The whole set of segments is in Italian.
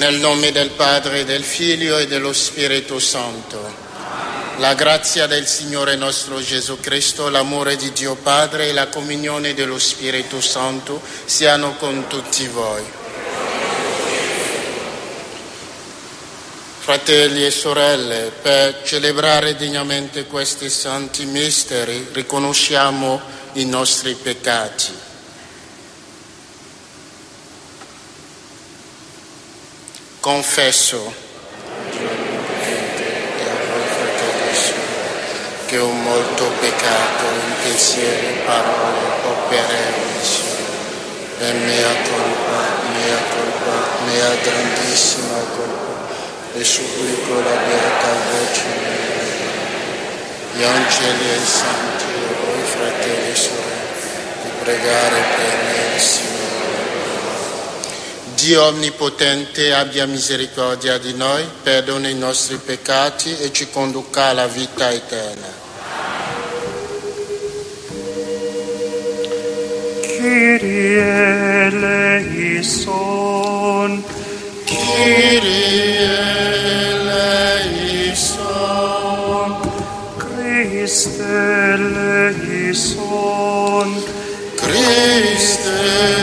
Nel nome del Padre, del Figlio e dello Spirito Santo. La grazia del Signore nostro Gesù Cristo, l'amore di Dio Padre e la comunione dello Spirito Santo siano con tutti voi. Fratelli e sorelle, per celebrare degnamente questi santi misteri riconosciamo i nostri peccati. Confesso che ho molto peccato in pensieri, parole, opere e omissioni. E mea grandissima colpa. E supplico la Beata Vergine, gli angeli e i santi e voi fratelli e sorelle, di pregare per me il Signore. Dio Onnipotente abbia misericordia di noi, perdona i nostri peccati e ci conduca alla vita eterna. Kyrie eleison, Kyrie eleison, Christe eleison, Christe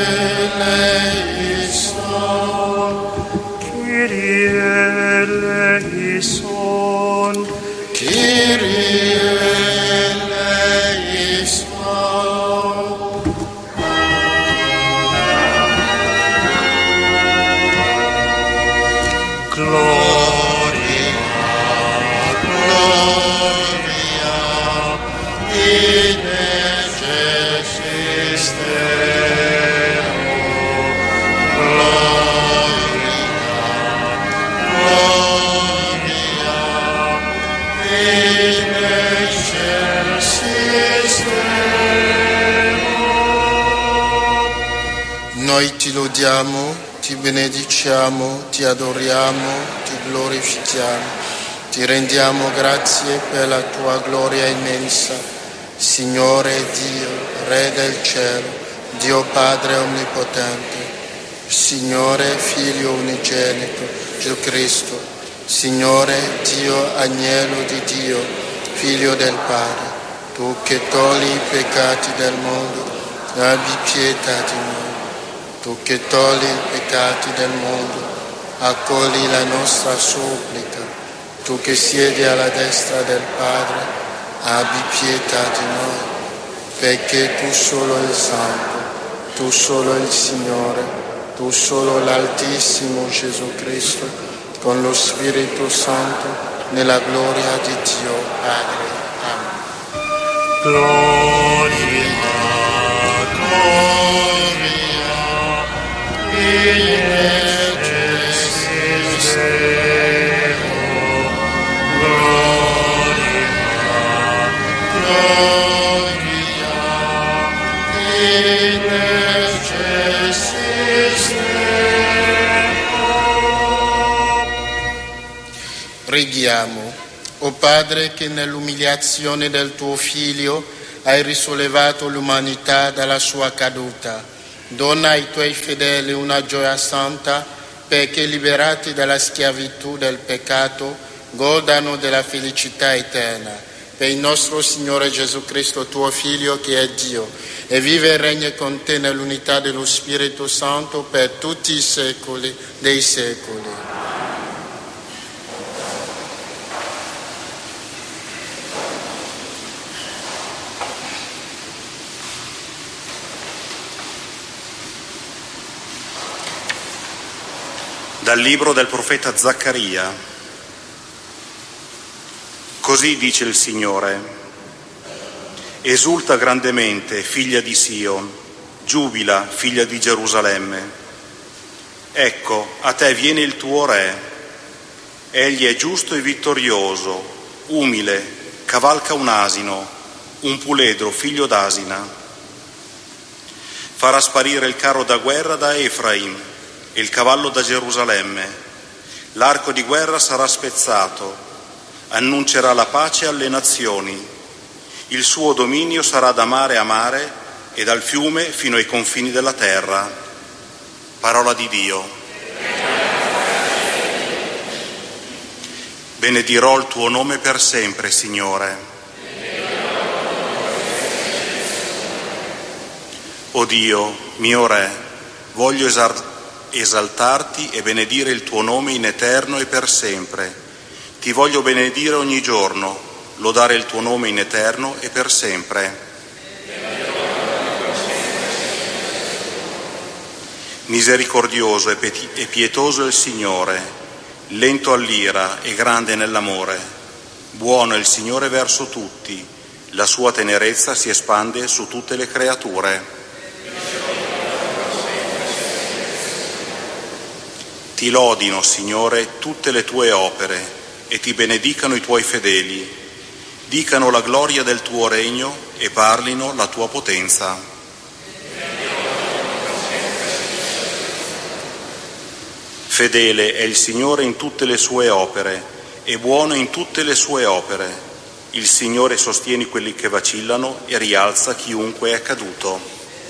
eleison, Kyrie eleison, Kyrie eleison. Noi ti lodiamo, ti benediciamo, ti adoriamo, ti glorifichiamo, ti rendiamo grazie per la tua gloria immensa, Signore Dio, Re del cielo, Dio Padre Onnipotente, Signore Figlio unigenito, Gesù Cristo, Signore Dio, Agnello di Dio, Figlio del Padre, tu che togli i peccati del mondo, abbi pietà di noi. Tu che togli i peccati del mondo, accogli la nostra supplica. Tu che siedi alla destra del Padre, abbi pietà di noi, perché tu solo il Santo, tu solo il Signore, tu solo l'Altissimo Gesù Cristo, con lo Spirito Santo, nella gloria di Dio Padre. Amen. Gloria, in excelsis Deo, gloria, in excelsis Deo. Preghiamo. O Padre, che nell'umiliazione del tuo Figlio hai risollevato l'umanità dalla sua caduta, dona ai tuoi fedeli una gioia santa, perché liberati dalla schiavitù del peccato godano della felicità eterna. Per il nostro Signore Gesù Cristo, tuo Figlio, che è Dio, e vive e regna con te nell'unità dello Spirito Santo per tutti i secoli dei secoli. Dal libro del profeta Zaccaria. Così dice il Signore: esulta grandemente, figlia di Sion, giubila, figlia di Gerusalemme. Ecco, a te viene il tuo re, egli è giusto e vittorioso, umile, cavalca un asino, un puledro, figlio d'asina. Farà sparire il carro da guerra da Efraim e il cavallo da Gerusalemme. L'arco di guerra sarà spezzato, annuncerà la pace alle nazioni. Il suo dominio sarà da mare a mare e dal fiume fino ai confini della terra. Parola di Dio. Benedirò il tuo nome per sempre, Signore. O Dio, mio Re, voglio esaltarti e benedire il tuo nome in eterno e per sempre. Ti voglio benedire ogni giorno, lodare il tuo nome in eterno e per sempre. Misericordioso e pietoso è il Signore, lento all'ira e grande nell'amore. Buono è il Signore verso tutti, la sua tenerezza si espande su tutte le creature. Ti lodino, Signore, tutte le tue opere e ti benedicano i tuoi fedeli. Dicano la gloria del tuo regno e parlino la tua potenza. Fedele è il Signore in tutte le sue opere e buono in tutte le sue opere. Il Signore sostiene quelli che vacillano e rialza chiunque è caduto.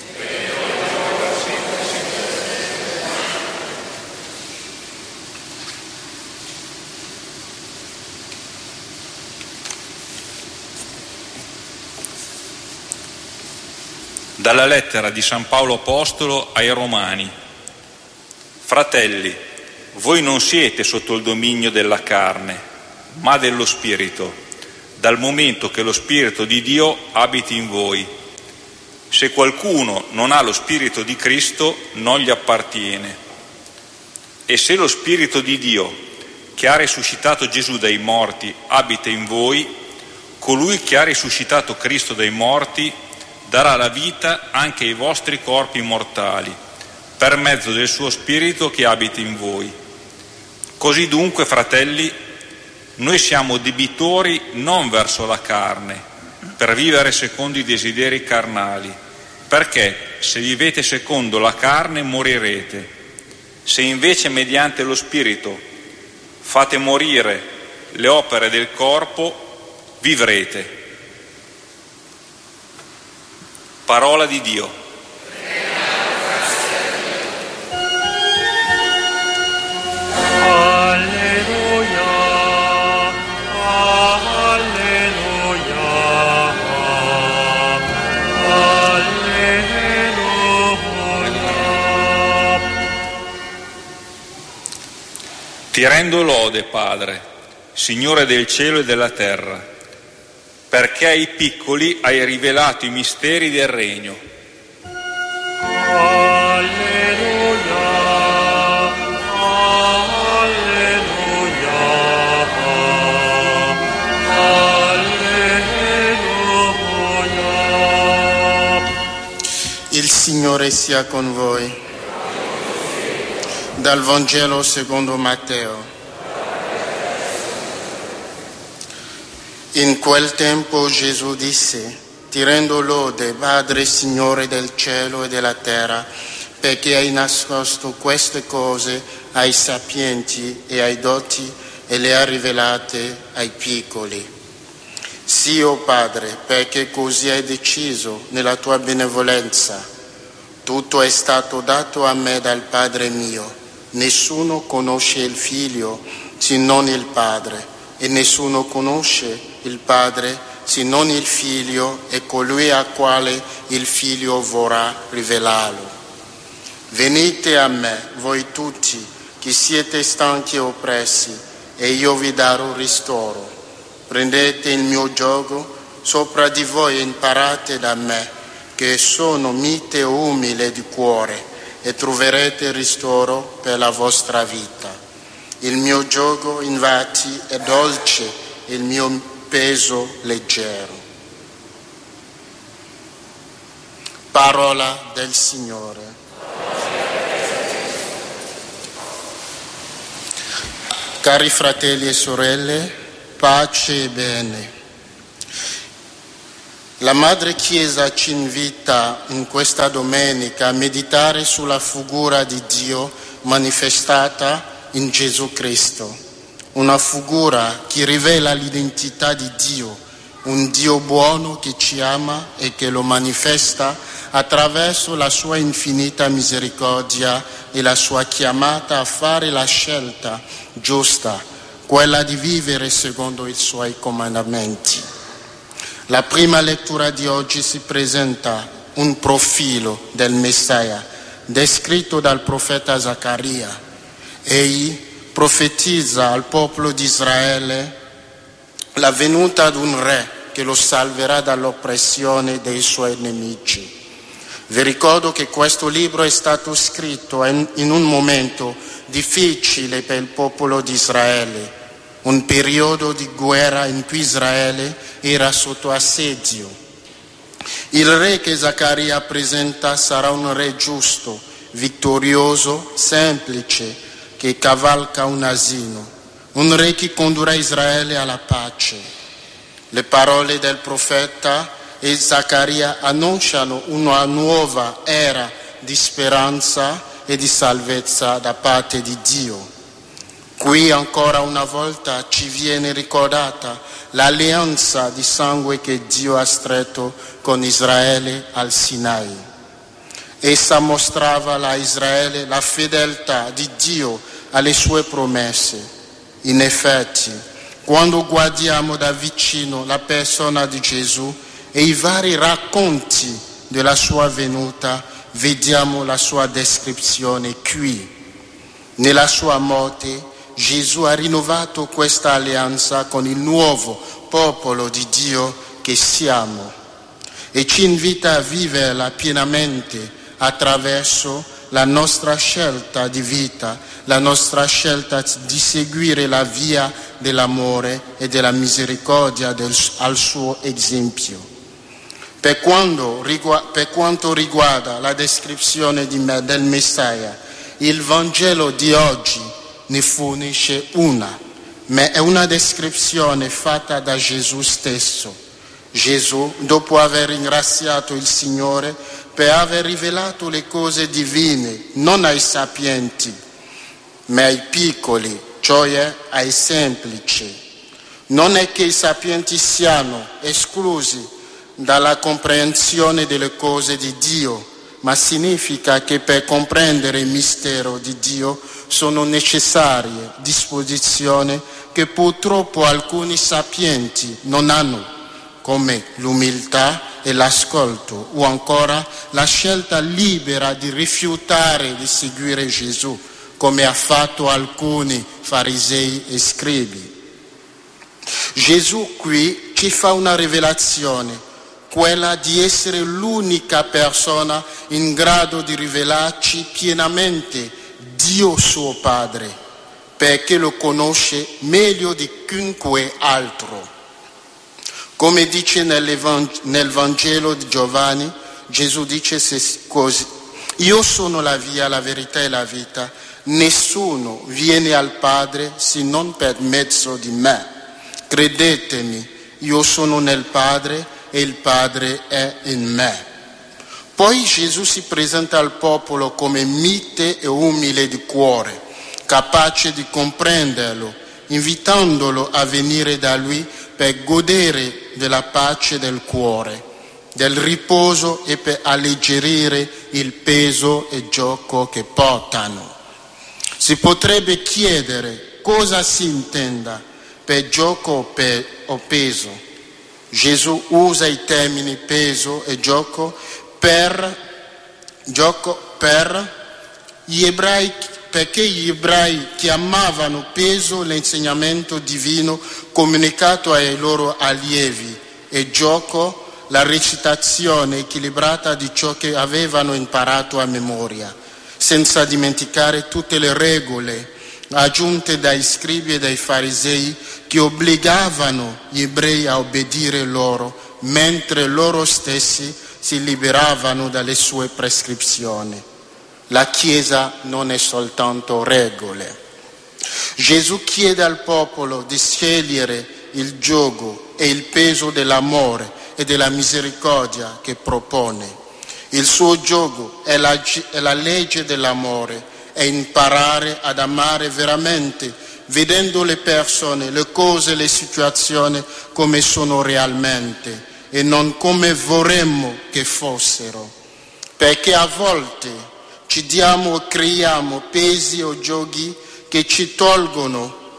Dalla lettera di San Paolo Apostolo ai Romani. Fratelli, voi non siete sotto il dominio della carne, ma dello Spirito, dal momento che lo Spirito di Dio abiti in voi. Se qualcuno non ha lo Spirito di Cristo, non gli appartiene. E se lo Spirito di Dio, che ha risuscitato Gesù dai morti, abita in voi, colui che ha risuscitato Cristo dai morti darà la vita anche ai vostri corpi mortali, per mezzo del suo Spirito che abita in voi. Così dunque, fratelli, noi siamo debitori non verso la carne, per vivere secondo i desideri carnali, perché se vivete secondo la carne morirete. Se invece mediante lo Spirito fate morire le opere del corpo, vivrete. Parola di Dio. Ti rendo lode, Padre, Signore del cielo e della terra, perché ai piccoli hai rivelato i misteri del regno. Alleluia, alleluia, alleluia. Il Signore sia con voi. Dal Vangelo secondo Matteo. In quel tempo Gesù disse: Ti rendo lode, Padre, Signore del cielo e della terra, perché hai nascosto queste cose ai sapienti e ai dotti e le hai rivelate ai piccoli. Sì, o Padre, perché così hai deciso nella tua benevolenza. Tutto è stato dato a me dal Padre mio. Nessuno conosce il Figlio se non il Padre, e nessuno conosce il Padre se non il Figlio e colui a quale il Figlio vorrà rivelarlo. Venite a me, voi tutti che siete stanchi e oppressi, e io vi darò ristoro. Prendete il mio giogo sopra di voi e imparate da me, che sono mite e umile di cuore, e troverete ristoro per la vostra vita. Il mio giogo, infatti, è dolce e il mio peso leggero. Parola del Signore. Cari fratelli e sorelle, pace e bene. La Madre Chiesa ci invita in questa domenica a meditare sulla figura di Dio manifestata in Gesù Cristo, una figura che rivela l'identità di Dio, un Dio buono che ci ama e che lo manifesta attraverso la sua infinita misericordia e la sua chiamata a fare la scelta giusta quella di vivere secondo i suoi comandamenti. La prima lettura di oggi si presenta un profilo del Messia descritto dal profeta Zaccaria. Egli profetizza al popolo di Israele la venuta ad un re che lo salverà dall'oppressione dei suoi nemici. Vi ricordo che questo libro è stato scritto in un momento difficile per il popolo di Israele, un periodo di guerra in cui Israele era sotto assedio. Il re che Zaccaria presenta sarà un re giusto, vittorioso, semplice, che cavalca un asino, un re che condurrà Israele alla pace. Le parole del profeta e Zaccaria annunciano una nuova era di speranza e di salvezza da parte di Dio. Qui ancora una volta ci viene ricordata l'alleanza di sangue che Dio ha stretto con Israele al Sinai. Essa mostrava a Israele la fedeltà di Dio alle sue promesse. In effetti, quando guardiamo da vicino la persona di Gesù e i vari racconti della sua venuta, vediamo la sua descrizione qui. Nella sua morte, Gesù ha rinnovato questa alleanza con il nuovo popolo di Dio che siamo e ci invita a viverla pienamente attraverso la nostra scelta di vita, la nostra scelta di seguire la via dell'amore e della misericordia al suo esempio. Per quanto riguarda la descrizione del Messia, il Vangelo di oggi ne fornisce una, ma è una descrizione fatta da Gesù stesso. Gesù, dopo aver ringraziato il Signore per aver rivelato le cose divine non ai sapienti, ma ai piccoli, cioè ai semplici. Non è che i sapienti siano esclusi dalla comprensione delle cose di Dio, ma significa che per comprendere il mistero di Dio sono necessarie disposizioni che purtroppo alcuni sapienti non hanno, come l'umiltà e l'ascolto, o ancora la scelta libera di rifiutare di seguire Gesù, come ha fatto alcuni farisei e scribi. Gesù qui ci fa una rivelazione, quella di essere l'unica persona in grado di rivelarci pienamente Dio suo Padre, perché lo conosce meglio di chiunque altro. Come dice nel Vangelo di Giovanni, Gesù dice così: io sono la via, la verità e la vita, nessuno viene al Padre se non per mezzo di me. Credetemi, io sono nel Padre e il Padre è in me. Poi Gesù si presenta al popolo come mite e umile di cuore, capace di comprenderlo, invitandolo a venire da lui per godere della pace del cuore, del riposo e per alleggerire il peso e gioco che portano. Si potrebbe chiedere cosa si intenda per gioco o peso. Gesù usa i termini peso e gioco per gli ebrei, perché gli ebrei chiamavano peso l'insegnamento divino comunicato ai loro allievi e gioco la recitazione equilibrata di ciò che avevano imparato a memoria, senza dimenticare tutte le regole aggiunte dai scribi e dai farisei che obbligavano gli ebrei a obbedire loro, mentre loro stessi si liberavano dalle sue prescrizioni. La Chiesa non è soltanto regole. Gesù chiede al popolo di scegliere il giogo e il peso dell'amore e della misericordia che propone. Il suo giogo è la legge dell'amore, è imparare ad amare veramente, vedendo le persone, le cose, le situazioni come sono realmente e non come vorremmo che fossero, perché a volte ci diamo o creiamo pesi o giochi che ci tolgono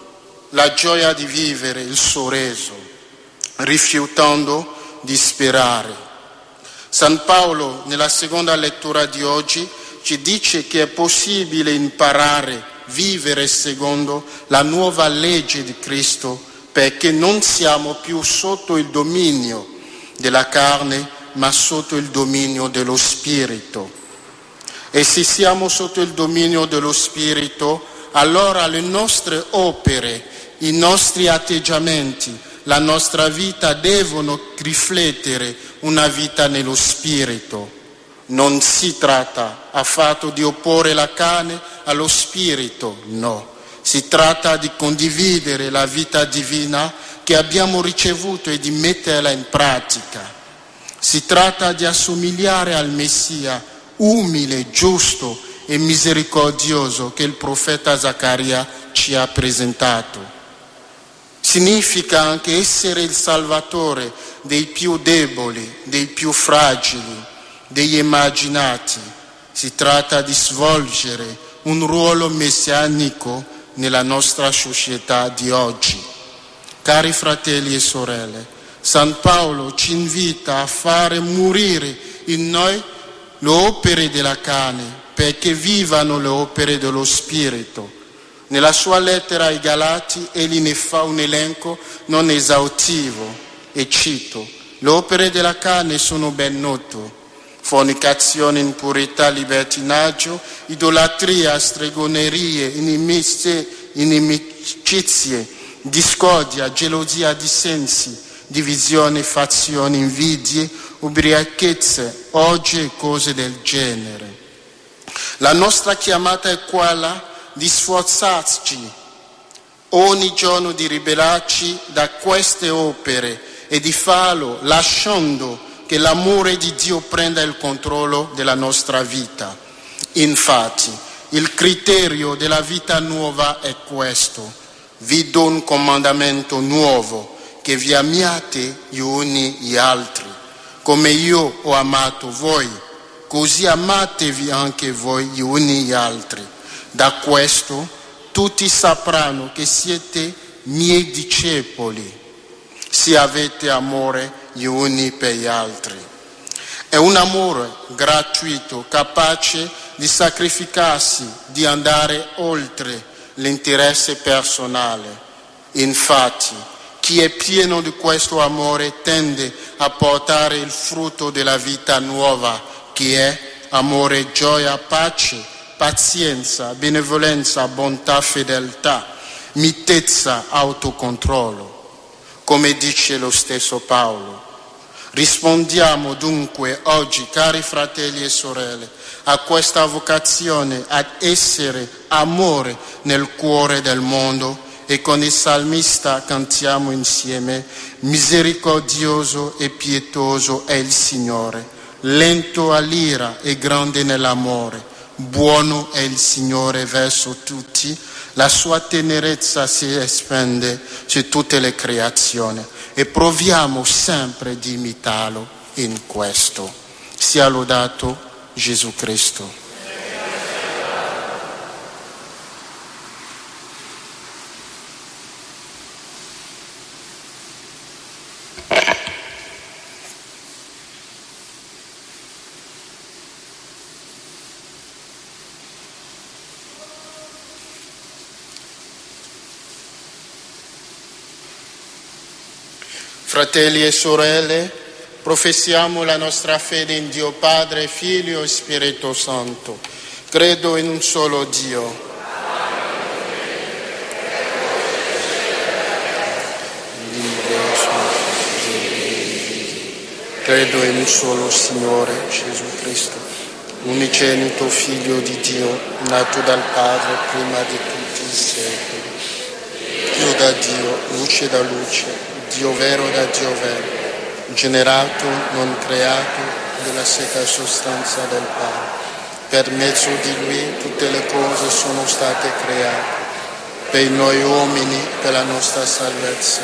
la gioia di vivere il sorriso, rifiutando di sperare. San Paolo, nella seconda lettura di oggi, ci dice che è possibile imparare a vivere secondo la nuova legge di Cristo, perché non siamo più sotto il dominio della carne, ma sotto il dominio dello Spirito. E se siamo sotto il dominio dello Spirito, allora le nostre opere, i nostri atteggiamenti, la nostra vita devono riflettere una vita nello Spirito. Non si tratta affatto di opporre la carne allo Spirito, no. Si tratta di condividere la vita divina che abbiamo ricevuto e di metterla in pratica. Si tratta di assomigliare al Messia umile, giusto e misericordioso che il profeta Zaccaria ci ha presentato. Significa anche essere il salvatore dei più deboli, dei più fragili, degli emarginati. Si tratta di svolgere un ruolo messianico nella nostra società di oggi. Cari fratelli e sorelle, San Paolo ci invita a fare morire in noi le opere della carne, perché vivano le opere dello Spirito. Nella sua lettera ai Galati egli ne fa un elenco non esaustivo e cito: le opere della carne sono ben note: fornicazione, impurità, libertinaggio, idolatria, stregonerie, inimicizie, discordia, gelosia, dissensi, divisioni, fazioni, invidie, ubriachezze, orge e cose del genere. La nostra chiamata è quella di sforzarci ogni giorno di ribellarci da queste opere e di farlo lasciando che l'amore di Dio prenda il controllo della nostra vita. Infatti, il criterio della vita nuova è questo: vi do un comandamento nuovo, che vi amiate gli uni gli altri. Come io ho amato voi, così amatevi anche voi gli uni gli altri. Da questo tutti sapranno che siete miei discepoli, se avete amore gli uni per gli altri. È un amore gratuito, capace di sacrificarsi, di andare oltre l'interesse personale. Infatti, chi è pieno di questo amore tende a portare il frutto della vita nuova, che è amore, gioia, pace, pazienza, benevolenza, bontà, fedeltà, mitezza, autocontrollo. Come dice lo stesso Paolo. Rispondiamo dunque oggi, cari fratelli e sorelle, a questa vocazione ad essere amore nel cuore del mondo, e con il salmista cantiamo insieme: misericordioso e pietoso è il Signore, lento all'ira e grande nell'amore, buono è il Signore verso tutti, la sua tenerezza si espande su tutte le creazioni, e proviamo sempre di imitarlo in questo. Sia lodato Gesù Cristo. Fratelli e sorelle, professiamo la nostra fede in Dio Padre, Figlio e Spirito Santo. Credo in un solo Dio. Credo in un solo Signore, Gesù Cristo, unigenito Figlio di Dio, nato dal Padre prima di tutti i secoli. Dio da Dio, luce da luce, Dio vero da Dio vero, generato, non creato, della secca sostanza del Padre. Per mezzo di Lui tutte le cose sono state create, per noi uomini, per la nostra salvezza,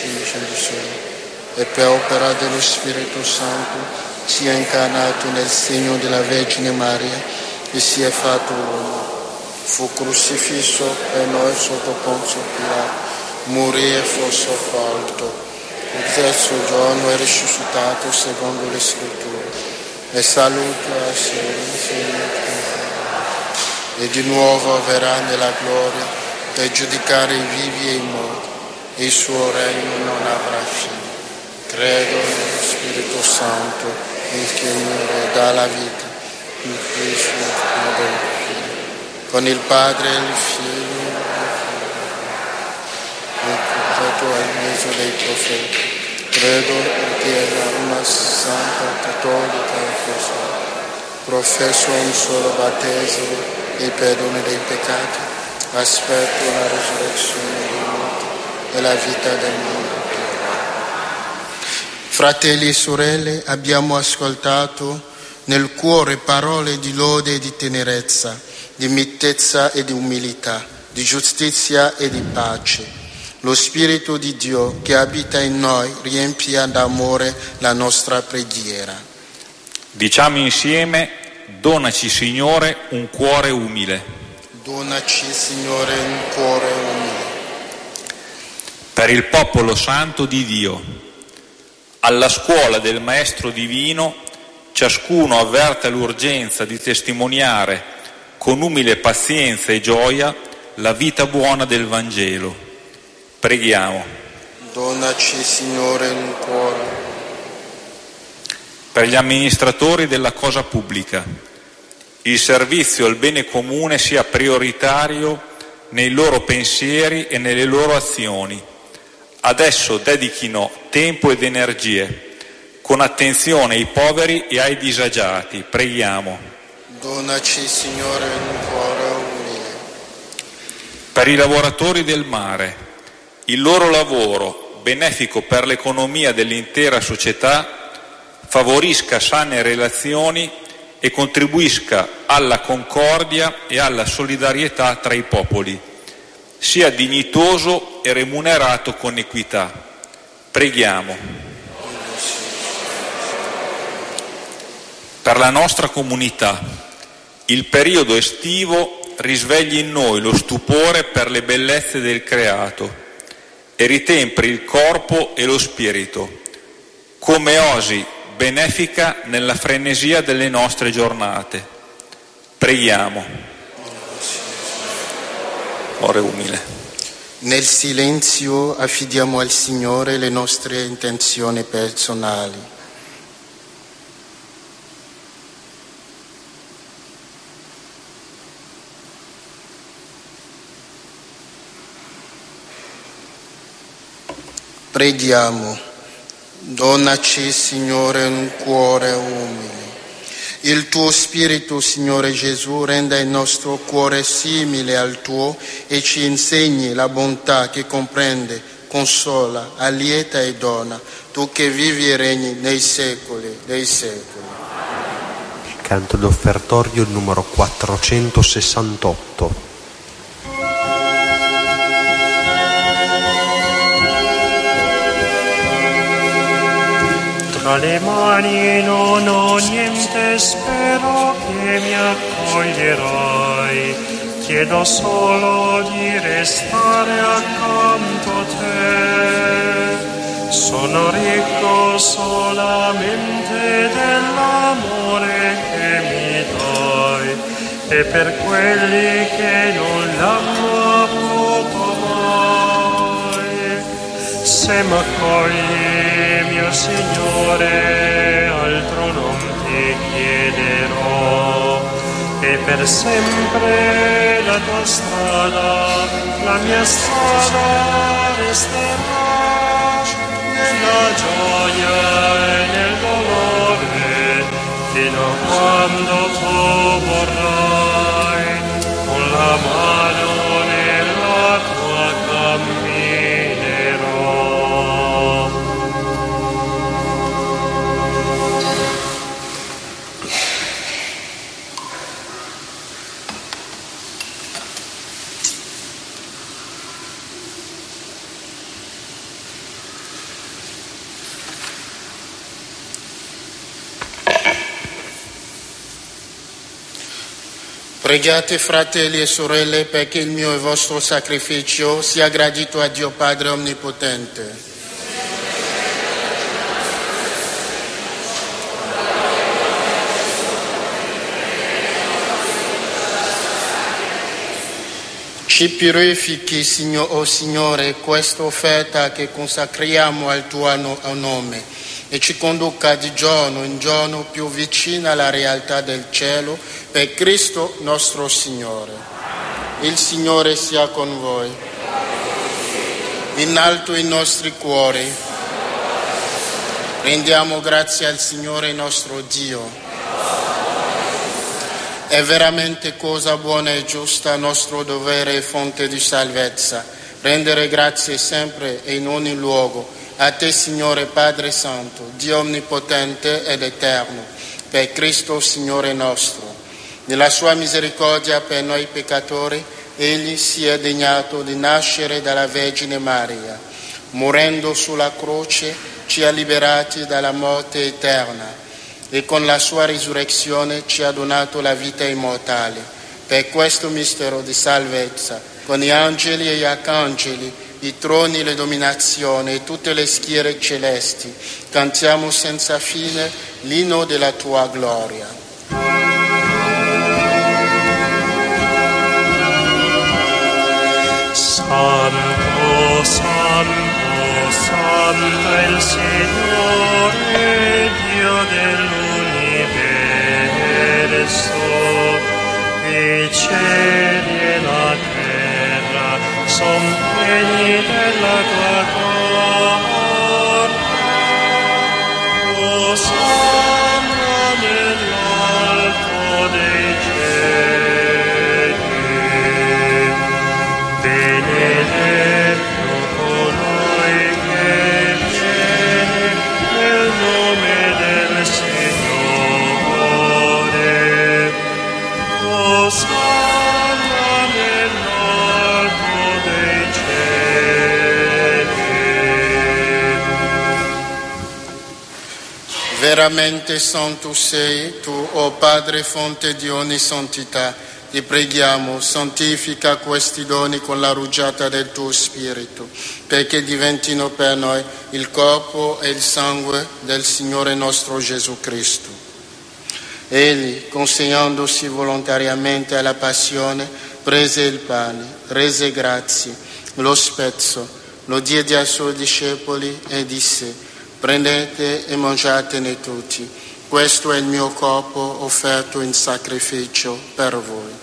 e per opera dello Spirito Santo si è incarnato nel segno della Vergine Maria e si è fatto uomo. Fu crocifisso per noi sotto Ponzio Pilato, morì e fu sepolto. Il terzo giorno è risuscitato secondo le scritture e saluta al Signore e di nuovo verrà nella gloria per giudicare i vivi e i morti, e il suo regno non avrà fine. Credo nello Spirito Santo, il che mi dà la vita, il Cristo del Figlio, con il Padre e il Figlio, il profeta al mezzo dei profeti. Credo in Chiesa una santa cattolica e apostolica. Professo un solo battesimo e il perdono dei peccati. Aspetto la risurrezione dei morti e la vita del mondo. Fratelli e sorelle, abbiamo ascoltato nel cuore parole di lode e di tenerezza, di mitezza e di umiltà, di giustizia e di pace. Lo Spirito di Dio che abita in noi riempia d'amore la nostra preghiera. Diciamo insieme: donaci, Signore, un cuore umile. Donaci, Signore, un cuore umile. Per il popolo santo di Dio, alla scuola del Maestro Divino, ciascuno avverta l'urgenza di testimoniare con umile pazienza e gioia la vita buona del Vangelo. Preghiamo. Donaci, Signore, un cuore. Per gli amministratori della cosa pubblica, il servizio al bene comune sia prioritario nei loro pensieri e nelle loro azioni. Adesso dedichino tempo ed energie con attenzione ai poveri e ai disagiati. Preghiamo. Donaci, Signore, un cuore umile. Per i lavoratori del mare, il loro lavoro, benefico per l'economia dell'intera società, favorisca sane relazioni e contribuisca alla concordia e alla solidarietà tra i popoli, sia dignitoso e remunerato con equità. Preghiamo. Per la nostra comunità, il periodo estivo risvegli in noi lo stupore per le bellezze del creato e ritempri il corpo e lo spirito, come osi benefica nella frenesia delle nostre giornate. Preghiamo. Cuore umile. Nel silenzio affidiamo al Signore le nostre intenzioni personali. Preghiamo. Donaci, Signore, un cuore umile. Il tuo Spirito, Signore Gesù, renda il nostro cuore simile al tuo e ci insegni la bontà che comprende, consola, allieta e dona, tu che vivi e regni nei secoli dei secoli. Canto d'offertorio numero 468. Tra le mani non ho niente, spero che mi accoglierai. Chiedo solo di restare accanto a te. Sono ricco solamente dell'amore che mi dai, e per quelli che non l'hanno avuto mai. Se m'accogli, mio Signore, altro non ti chiederò, e per sempre la tua strada, la mia strada resterà, nella gioia e nel dolore, fino a quando tu vorrai, con la mano nella tua camminerò. Pregate, fratelli e sorelle, perché il mio e vostro sacrificio sia gradito a Dio Padre Onnipotente. Ci purifichi, Signore, questa offerta che consacriamo al tuo nome e ci conduca di giorno in giorno più vicina alla realtà del cielo, per Cristo nostro Signore. Il Signore sia con voi. In alto i nostri cuori. Rendiamo grazie al Signore nostro Dio. È veramente cosa buona e giusta, nostro dovere e fonte di salvezza, rendere grazie sempre e in ogni luogo a te, Signore Padre Santo, Dio onnipotente ed eterno, per Cristo Signore nostro. Nella sua misericordia per noi peccatori, Egli si è degnato di nascere dalla Vergine Maria. Morendo sulla croce ci ha liberati dalla morte eterna e con la sua risurrezione ci ha donato la vita immortale. Per questo mistero di salvezza, con gli angeli e gli arcangeli, i troni, le dominazioni e tutte le schiere celesti, cantiamo senza fine l'inno della tua gloria. Santo, Santo, Santo è il Signore, Dio dell'universo. I cieli e la terra son pieni della tua gloria. Osanna nell'alto dei cieli. Benedetto colui che viene nel nome del Signore. Osanna nell'alto dei cieli. Veramente santo sei tu, o Padre, fonte di ogni santità. Ti preghiamo, santifica questi doni con la rugiada del tuo Spirito, perché diventino per noi il corpo e il sangue del Signore nostro Gesù Cristo. Egli, consegnandosi volontariamente alla passione, prese il pane, rese grazie, lo spezzò, lo diede ai suoi discepoli e disse: prendete e mangiatene tutti, questo è il mio corpo offerto in sacrificio per voi.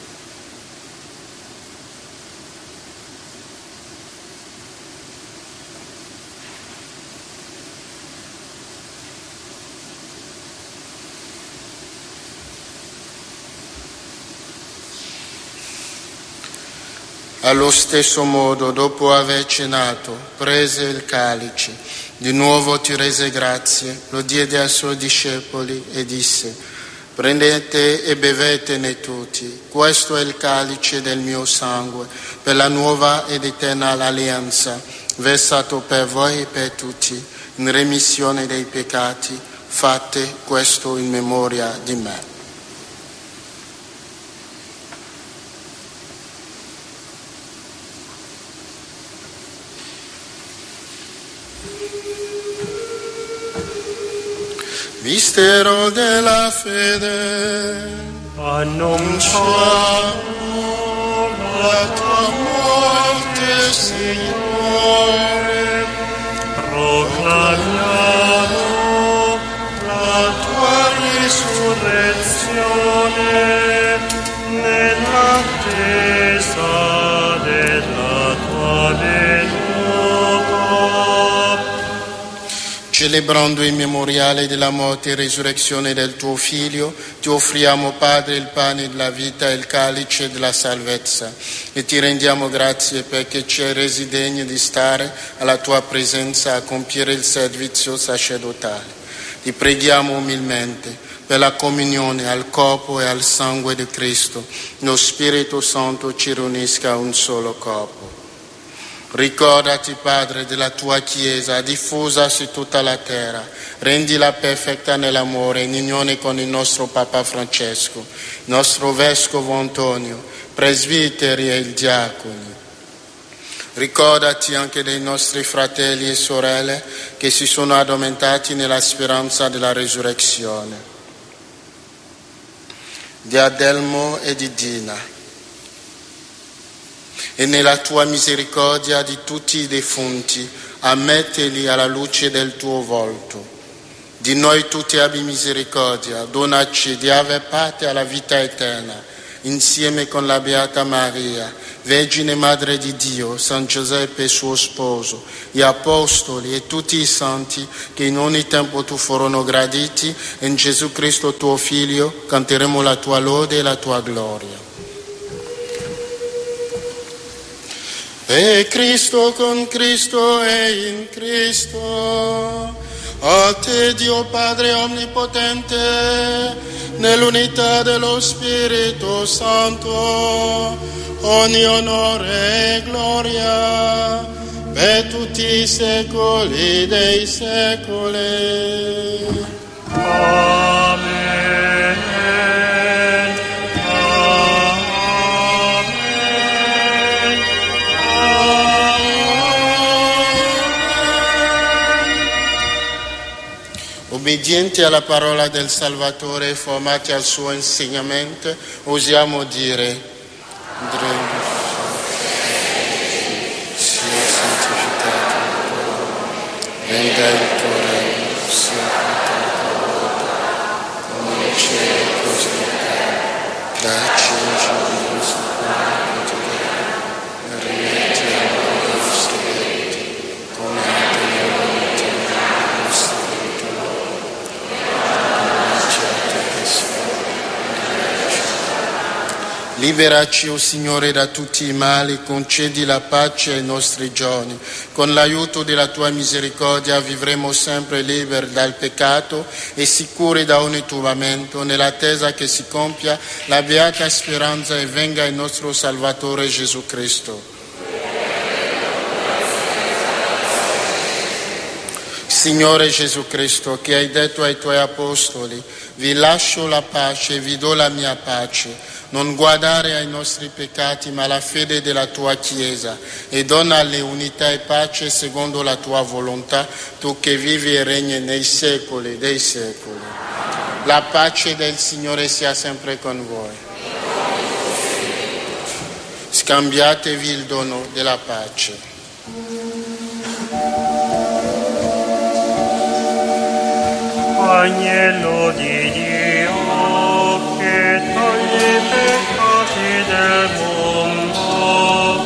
Allo stesso modo, dopo aver cenato, prese il calice, di nuovo ti rese grazie, lo diede ai suoi discepoli e disse: prendete e bevetene tutti, questo è il calice del mio sangue, per la nuova ed eterna alleanza, versato per voi e per tutti, in remissione dei peccati. Fate questo in memoria di me. Mistero della fede, annunciamo la tua morte, Signore, proclamiamo la tua risurrezione nell'attesa della tua venuta. Celebrando il memoriale della morte e risurrezione del tuo Figlio, ti offriamo, Padre, il pane della vita e il calice della salvezza, e ti rendiamo grazie perché ci hai resi degni di stare alla tua presenza a compiere il servizio sacerdotale. Ti preghiamo umilmente per la comunione al corpo e al sangue di Cristo. Lo Spirito Santo ci riunisca a un solo corpo. Ricordati, Padre, della tua Chiesa diffusa su tutta la terra. Rendila perfetta nell'amore, in unione con il nostro Papa Francesco, il nostro Vescovo Antonio, presbiteri e i diaconi. Ricordati anche dei nostri fratelli e sorelle che si sono addormentati nella speranza della risurrezione, di Adelmo e di Dina. E nella tua misericordia di tutti i defunti, ammettili alla luce del tuo volto. Di noi tutti abbi misericordia, donaci di aver parte alla vita eterna, insieme con la Beata Maria, Vergine Madre di Dio, San Giuseppe suo sposo, gli Apostoli e tutti i santi che in ogni tempo tu furono graditi, in Gesù Cristo tuo Figlio, canteremo la tua lode e la tua gloria. E Cristo con Cristo e in Cristo, a te Dio Padre Onnipotente, nell'unità dello Spirito Santo, ogni onore e gloria per tutti i secoli dei secoli. Amen. Obbedienti alla parola del Salvatore, formati al suo insegnamento, osiamo dire: sia santificato il tuo nome, venga il tuo regno, sia fatta come in cielo così in terra. Dacci oggi il nostro pane quotidiano e rimetti a noi i nostri debiti, come anche noi rimettiamo ai nostri debitori. Liberaci, o Signore, da tutti i mali, concedi la pace ai nostri giorni. Con l'aiuto della tua misericordia vivremo sempre liberi dal peccato e sicuri da ogni turbamento, nell'attesa che si compia la beata speranza e venga il nostro Salvatore Gesù Cristo. Signore Gesù Cristo, che hai detto ai tuoi apostoli: vi lascio la pace, vi do la mia pace. Non guardare ai nostri peccati, ma alla fede della tua Chiesa, e donale unità e pace secondo la tua volontà, tu che vivi e regni nei secoli dei secoli. La pace del Signore sia sempre con voi. Scambiatevi il dono della pace. Agnello di Dio, che togli i peccati del mondo,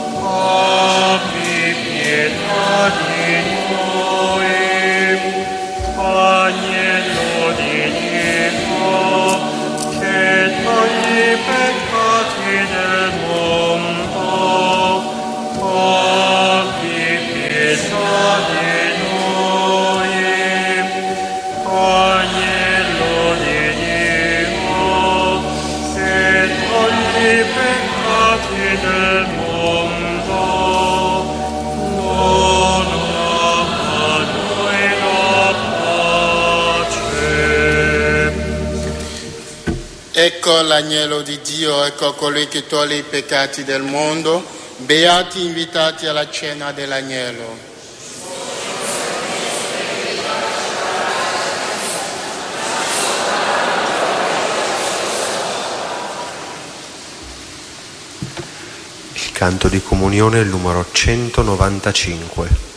abbi pietà di noi. Agnello di Dio, che togli i peccati del mondo, abbi pietà di noi. Agnello di Dio, che togli i peccati del mondo, dona a noi la pace. Ecco l'agnello di Dio, ecco colui che toglie i peccati del mondo. Beati invitati alla cena dell'agnello. Il canto di comunione è il numero 195.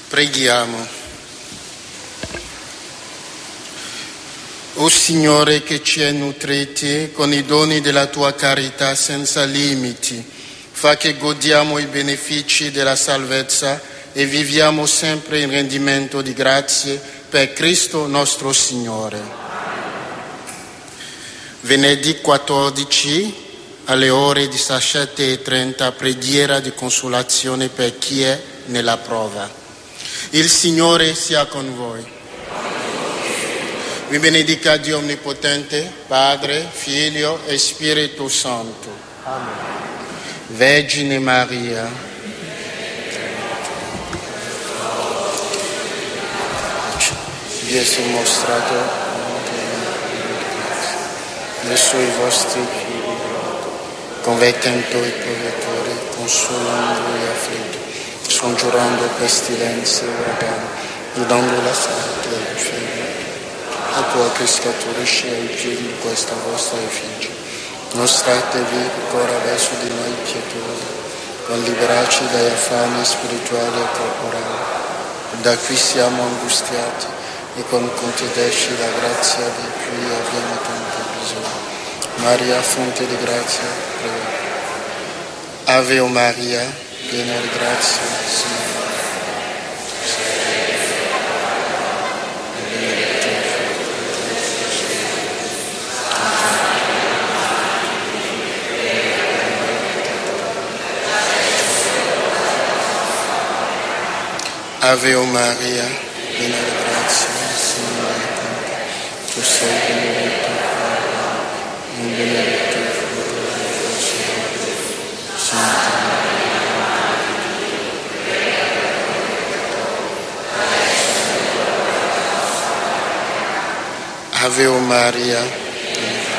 Preghiamo. O Signore, che ci hai nutriti con i doni della tua carità senza limiti, fa che godiamo i benefici della salvezza e viviamo sempre in rendimento di grazie per Cristo nostro Signore. Venerdì 14 alle ore 17:30, preghiera di consolazione per chi è nella prova. Il Signore sia con voi. Vi benedica Dio Onnipotente, Padre, Figlio e Spirito Santo. Amen. Vergine Maria, vi è mostrato verso i vostri figli, convertendo i peccatori, consolando gli afflitti, scongiurando pestilenze e uragani, dando la salute ai figli. A tua che scaturisce ai piedi di questa vostra effigie, mostratevi ancora verso di noi pietosi, con liberarci dagli affari spirituali e corporali, da cui siamo angustiati, e con concederci la grazia di cui abbiamo tanto bisogno. Maria, fonte di grazia, prega. Ave o Maria, piena di grazia, Signore. Ave o Maria, piena di grazia, Signore è con te. Tu sei benedetta fra le donne, e benedetto il frutto del tuo seno. Santa Maria. Ave o Maria, piena di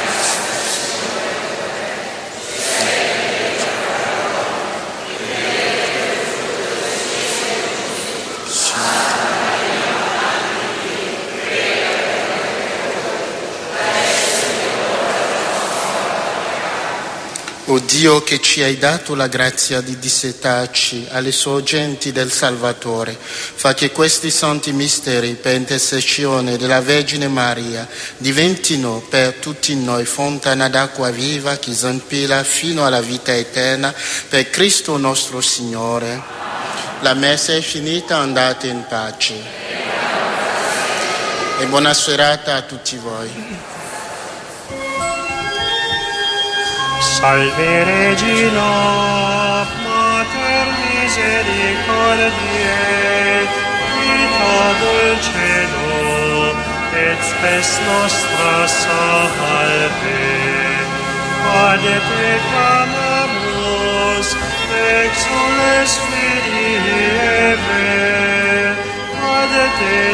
O Dio, che ci hai dato la grazia di dissetarci alle sorgenti del Salvatore, fa che questi santi misteri, per intercessione della Vergine Maria, diventino per tutti noi fontana d'acqua viva che zampilla fino alla vita eterna, per Cristo nostro Signore. La messa è finita, andate in pace. E buona serata a tutti voi. Salve Regina, Mater misericordiae, vita dulcedo, et spes nostra salve. Ad te clamamus, exules filieve, ad te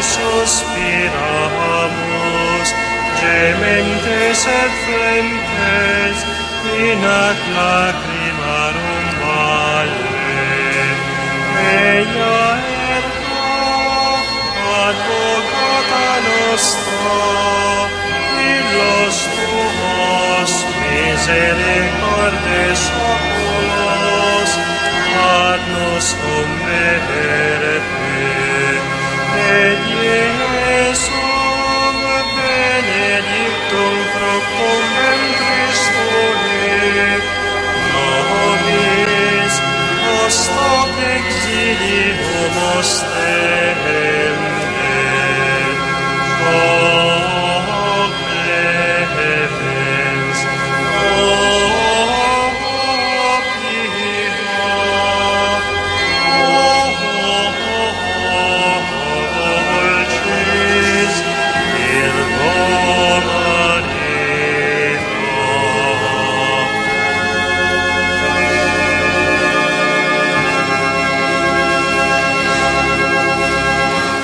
suspiramus, gementes et flentes, in ac lacrimarum vale. Ella ergo, advocata nostra, illos tuos misericordes oculos, ad nos converte. Et Iesum benedictum fructum ventris tui, nobis post hoc exilium ostende, hoc clemens, hoc pia, hoc dulcis Virgo Maria.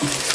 Amen.